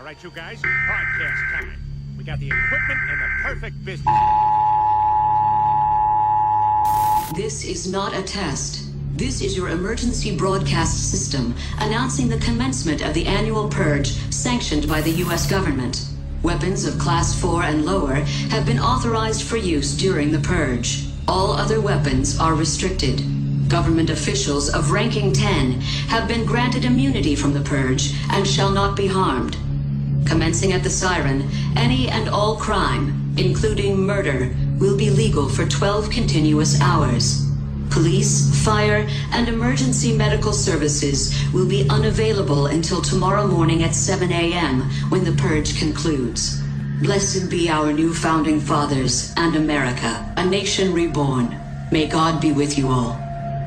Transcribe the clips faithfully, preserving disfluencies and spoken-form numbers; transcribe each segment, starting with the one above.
right, you guys? Podcast time. We got the equipment and the perfect business. This is not a test. This is your emergency broadcast system announcing the commencement of the annual purge sanctioned by the U S government. Weapons of class four and lower have been authorized for use during the purge. All other weapons are restricted. Government officials of ranking ten have been granted immunity from the purge and shall not be harmed. Commencing at the siren, any and all crime, including murder, will be legal for twelve continuous hours. Police, fire, and emergency medical services will be unavailable until tomorrow morning at seven a.m. when the purge concludes. Blessed be our new founding fathers and America, a nation reborn. May God be with you all.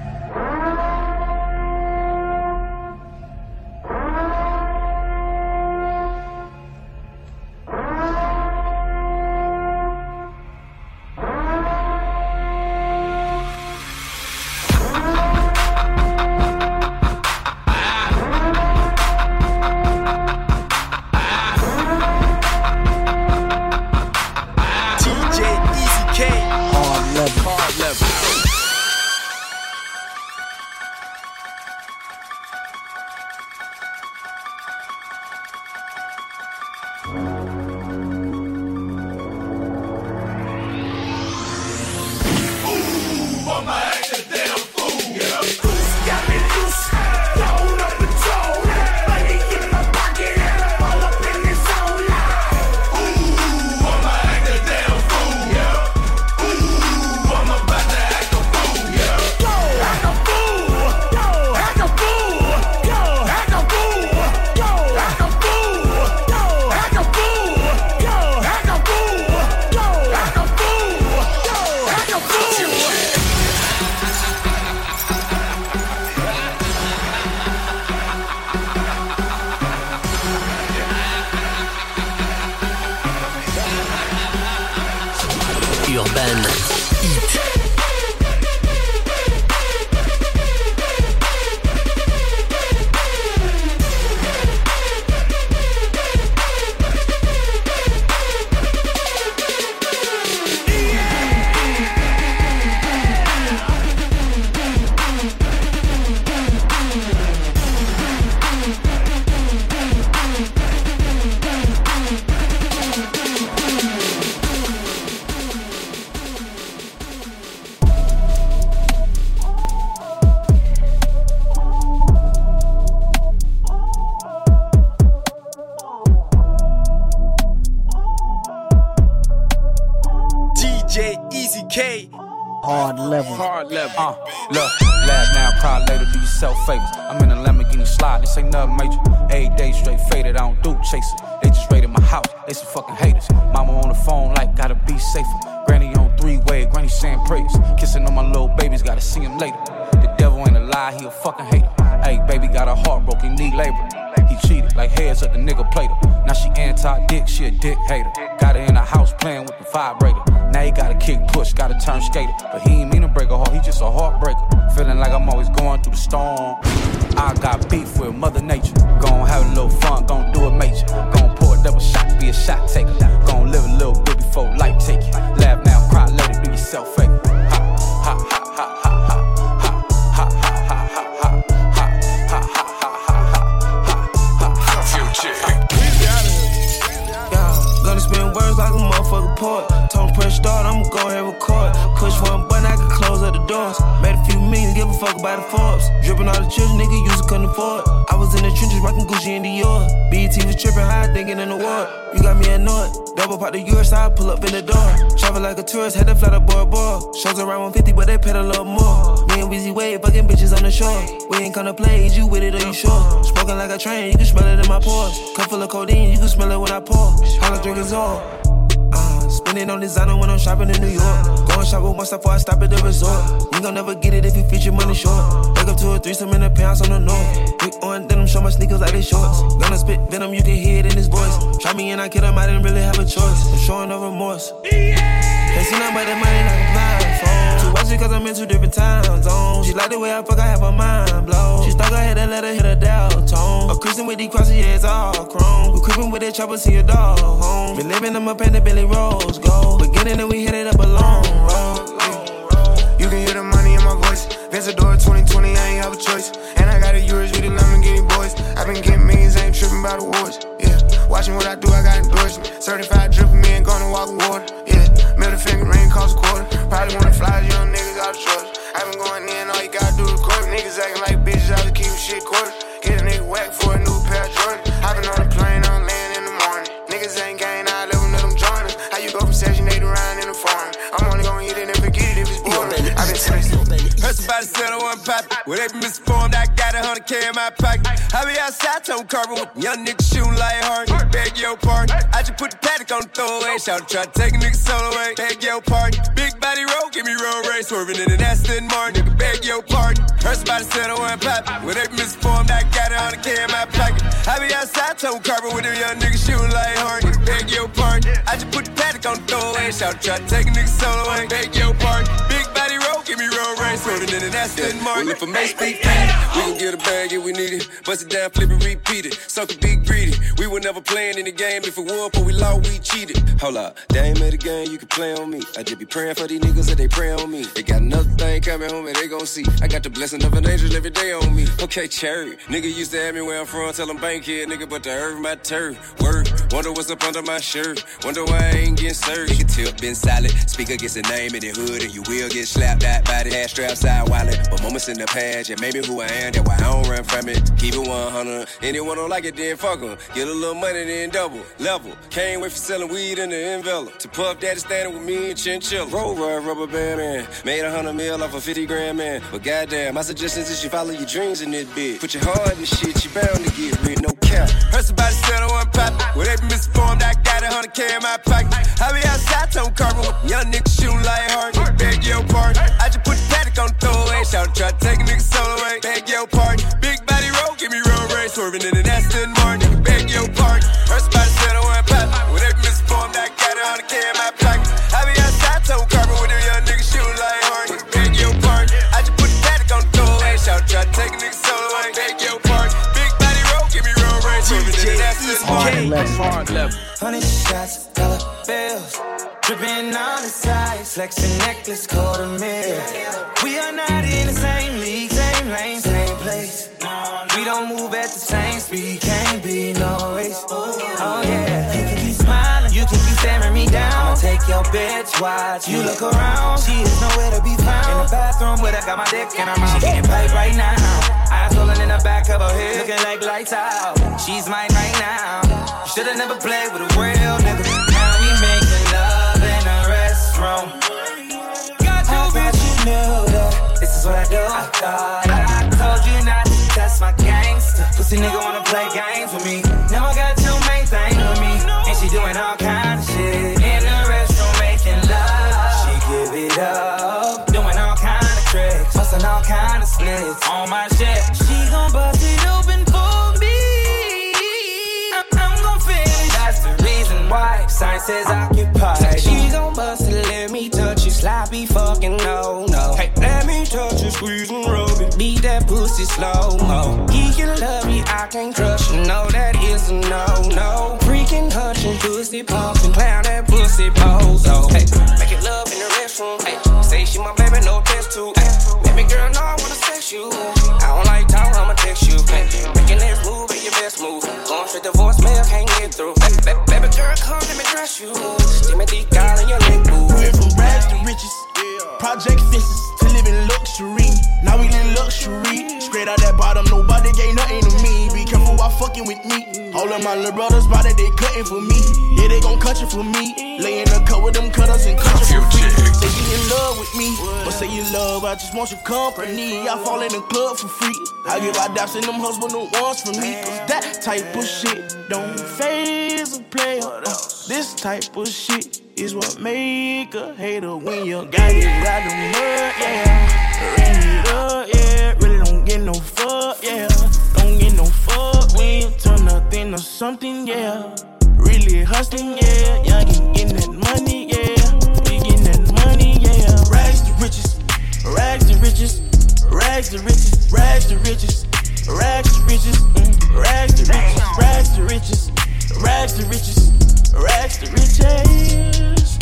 Hard level. Hard level. Uh, look, laugh now, cry later, do yourself favors. I'm in a Lamborghini slide, this ain't nothing major. Every day straight faded, I don't do chasing. They just raided my house, they some fucking haters. Mama on the phone like, gotta be safer. Granny on three-way, granny saying prayers. Kissing on my little babies, gotta see him later. The devil ain't a lie, he a fucking hater. Hey, baby got a heart broken, need labor. He cheated, like heads up the nigga played her. Now she anti-dick, she a dick hater. Got her in the house playing with the vibrator. Now he gotta kick push, gotta turn skater. But he ain't mean to break a heart, he just a heartbreaker. Feeling like I'm always going through the storm. I got beef with Mother Nature. Gon' have a little fun, gon' do it major. Gon' pour a double shot, be a shot taker. Gon' live a little bit before life take you. Laugh now, cry later, do yourself favor. Ha, ha, ha, ha, ha, ha. Spin words like a motherfucker poet. Told him press start, I'ma go ahead and record. Push one button, I can close up the doors. Made a few millions, give a fuck about the Forbes. Drippin' all the children, nigga used to couldn't afford. I was in the trenches, rockin' Gucci and Dior. B E T was trippin', high thinking in the war. You got me annoyed. Double pop the U S, I pull up in the door. Travel like a tourist, had to fly to Bora Bora. Shows around one fifty, but they paid a little more. Me and Weezy Wade, fucking bitches on the shore. We ain't gonna play, is you with it or you sure? Smoking like a train, you can smell it in my pores. Cup full of codeine, you can smell it when I pour. All I drink is all. Uh, spending on designer when I'm shopping in New York. Going shopping once before I stop at the resort. You gon' never get it if you feature money short. Wake up to a threesome in the pants on the north. Big on denim, show my sneakers like they shorts. Gonna spit venom, you can hear it in his voice. Try me and I killed him, I didn't really have a choice. I'm showing no remorse. Can't see nothing but the money like a blind phone. Too lost it cause I'm in two different time zones. She like the way I fuck, I have her mind blown. She stuck, I had to let her hit her dial tone. A Christian with these crosses, yeah, it's all chrome. We creeping with that chopper, see a dog home. Been living in my pen, the Billy Rose gold. Beginning and we hit it up a long road. You can hear the money in my voice. Vencedor twenty twenty, I ain't have a choice. And I got a Urus with the Lamborghini boys. I been getting millions, ain't tripping about awards. Yeah, watching what I do, I got endorsement. Certified dripping me and gonna walk with water. Yeah, middle finger ring cost a quarter. Probably wanna fly these young niggas out of trust. I been going in, all you gotta do is court. Niggas acting like bitches, I just keep shit quarter. Get a nigga whack for a new pair of Jordan. I been on a plane, I'm laying in the morning. Niggas ain't gang, I let them know them joiners. How you go from Section eight around in the farm? I'm only gonna hit it and forget it if it's boring. I been texting. Heard somebody said I wasn't poppin'. Well, they been misinformed, I got a hundred K in my pocket. I be outside, tone carbon with young niggas shooting like hard. Beg your pardon. I just put the paddock on the throwaway. Shout try to take a nigga solo away. Beg your pardon. Big body roll, give me road race. Swerving in an Aston Martin. Nigga, beg your pardon. Heard somebody said I wasn't poppin'. Well, they been misinformed, I got a hundred K in my pocket. I be outside, tone carbon with them young niggas shooting like hard. Beg your pardon. I just put the paddock on the throwaway. Shout try to take a nigga solo away. Beg your pardon. Big body roll, give me road race. Swerving in an Aston Martin. Well, if I may speak freely, we gon' get a bag if we need it. Bust it down, flip it, repeat it. Sucker be greedy. We were never playing in the game. If it won, but we lost, we cheated. Hold up, they ain't made a game, you can play on me. I just be praying for these niggas that they pray on me. They got another thing coming home and they gon' see. I got the blessing of an angel every day on me. Okay, cherry. Nigga used to have me where I'm from, tell them bank here, nigga, but the earth my turf. Word, wonder what's up under my shirt. Wonder why I ain't getting served. Nigga tip been solid. Speaker gets a name in the hood and you will get slapped out by the ass strap side wallet. But moments in the past, yeah, maybe who I am, that's why I don't run from it. Keep it one hundred. Anyone don't like it, then fuck em. Get a little money, then double. Level. Can't wait for selling weed in the envelope. To Puff Daddy standing with me and Chinchilla. Roll ride, rubber band, man. Made a hundred mil off a fifty grand, man. But goddamn, my suggestion is you follow your dreams in this bitch. Put your heart in the shit, you bound to get rid, no cap. Heard somebody said I wasn't poppin'. Well, they been misinformed, I got a hundred K in my pocket. I be outside, tone carbon with young niggas shooting like hard. Beg your pardon. I just put the paddock on the throwaway. Shout try to take a nigga solo away. Beg your pardon. Big body roll, give me road race. Swerving in an Aston Martin. Beg your pardon. Heard somebody said I wasn't poppin'. Well, they been misinformed, I got a hundred K in my pocket. I be outside, tone carbon with them young niggas shooting like hard. Beg your pardon. I just put the paddock on the throwaway. Shout try to take a nigga solo away. Beg your pardon. Big body roll, give me road race. Swerving in an Aston Martin. Hard level. Hundred shots, dollar bills. Dripping on the sides, flexing necklace, quarter mil. We are not in the same league, same lane, same place. We don't move at the same speed, can't be no race. Oh yeah, you can keep smiling, you can keep staring me down. I'ma take your bitch, watch you look around. She is nowhere to be found. In the bathroom, but I got my dick in her mouth. She getting paid right now. Eyes rolling in the back of her head, looking like lights out. She's mine right now. You should've never played with a real nigga. Now we making love in a restroom. Got you, bitch, you knew that. This is what I do. I thought I told you not to test my gangster. Pussy nigga wanna play games with me. Now I got two main things with me, and she doing all kind of shit in the restroom making love. She give it up, doing all kind of tricks, busting all kind of splits on my shit. She gon' bust it open for me. I'm, I'm gon' finish. That's the reason why sign says occupied. She gon' bust it, let me touch you, sloppy fucking no no. Hey, let me touch you, squeeze and rub it, beat that pussy slow mo. He can love me, I can't crush you, no that is a no no. Freaking hunching, pussy pumping, clown that pussy pose. Oh, hey, make it love in the restroom. Hey, say she my baby, no test too. Hey, baby girl, no I wanna sex you. I don't like talk, I'ma text you. Hey, making this move ain't your best move. Going straight to voicemail, can't get through. Hey, ba- baby girl, come let me dress you. Stimmy deep down in your neck, boo. Went from rags to riches, project fences to living luxury. Now we live luxury. Straight out that bottom, nobody gave nothing to me. Be careful while fucking with me. All of my little brothers body, they cutting for me. Yeah, they gon' cut you for me. Lay in the cut with them cutters and cut you for free. Say you in love with me, but say you love, I just want your company. I fall in the club for free. I give out daps and them husband the ones for me. Cause that type of shit don't phase a player. Uh, this type of shit is what make a hater when you got it out the mud, yeah. Ring it up, yeah. Really don't get no fuck, yeah. Don't get no fuck when you turn nothing to something, yeah. Really hustling, yeah. Y'all getting that money, yeah. We getting that money, yeah. Rags to riches, rags to riches, rags to riches, rags to riches, rags to riches, mm, rags to riches, rags to riches, rags to riches, rags to riches,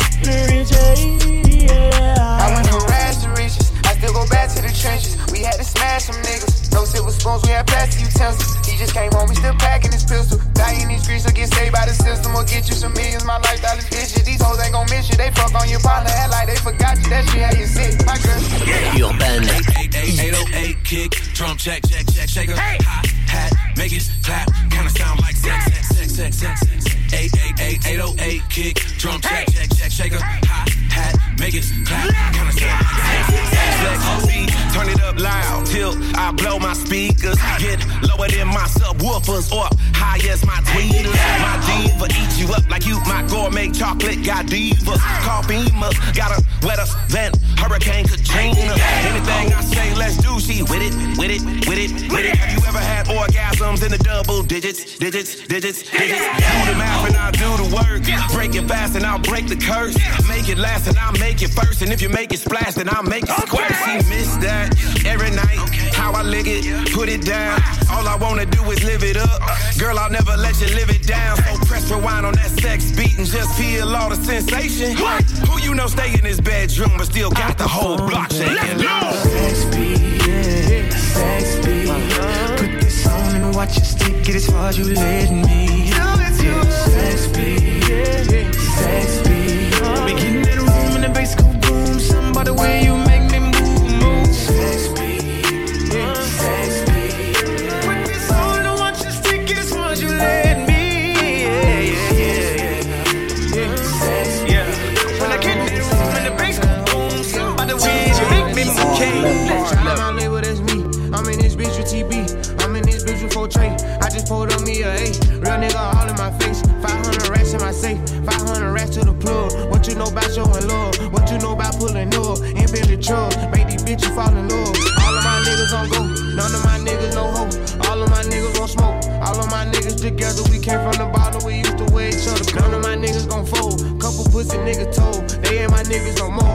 riches, yeah. I went from rags to riches, I still go back to the trenches. We had to smash some niggas, no silver spoons, we had plastic utensils. He just came home, he still packing his pistol. Die in these streets or get saved by the system, or get you some millions. My lifestyle is vicious, these hoes ain't gon' miss you. They fuck on your partner, act like they forgot you. That shit had you sick, my girl. Urban. eight oh eight kick, drum check, check, check, shaker, hey. Hot hat, make it clap, kinda sound like sex, sex, sex, sex, sex, sex. eight eight eight, eight oh eight kick, drum check, check, check, shaker, hot hat, make it clap, kinda sound like sex, sex, sex. Turn it up loud till I blow my speakers. Get lower than my subwoofers or high as my tweeters. My diva eat you up like you my gourmet chocolate Godiva. Call Beamer, got her wetter than Hurricane Katrina. Anything I say, let's do. She with it, with it, with it, with it. Have you ever had orgasms in the double digits, digits, digits, digits? Do the math and I'll do the work. Break it fast and I'll break the curse. Make it last and I'll make it first. And if you make it splash, then I'll make it squirt. She missed that every night. How I lick it, put it down. All I wanna do is live it up. Girl, I'll never let you live it down. So press rewind on that sex beat and just feel all the sensation. Who you know stay in his bedroom but still got the whole block shaking? Sex beat, yeah, sex beat. Put this on and watch it stick. Get as far as you let me. Yeah, sex beat, yeah, sex beat. We get in the room and the bass go boom. Something about the way you make me move, move. Sex beat, yeah, sex beat. Put this on and watch it stick. Get as far as you let me. Yeah, yeah, yeah, yeah, yeah. Sex beat. Yeah. When I get in the room and the bass go boom. Something about the way you make me move. Shout out my label, that's me. I'm in this bitch with T B. I'm in this bitch with four Trey. I just pulled on me a A. Real nigga all in my face. five hundred racks in my safe. five hundred racks to the plug. What you know about showing love? What you know about pulling up? In Bentley truck. Make these bitches fall in love. All of my niggas on go. None of my niggas no hope. All of my niggas gon' smoke. All of my niggas together. We came from the bottom. We used to wear each other. None of my niggas gon' fold. Couple pussy niggas told. They ain't my niggas no more.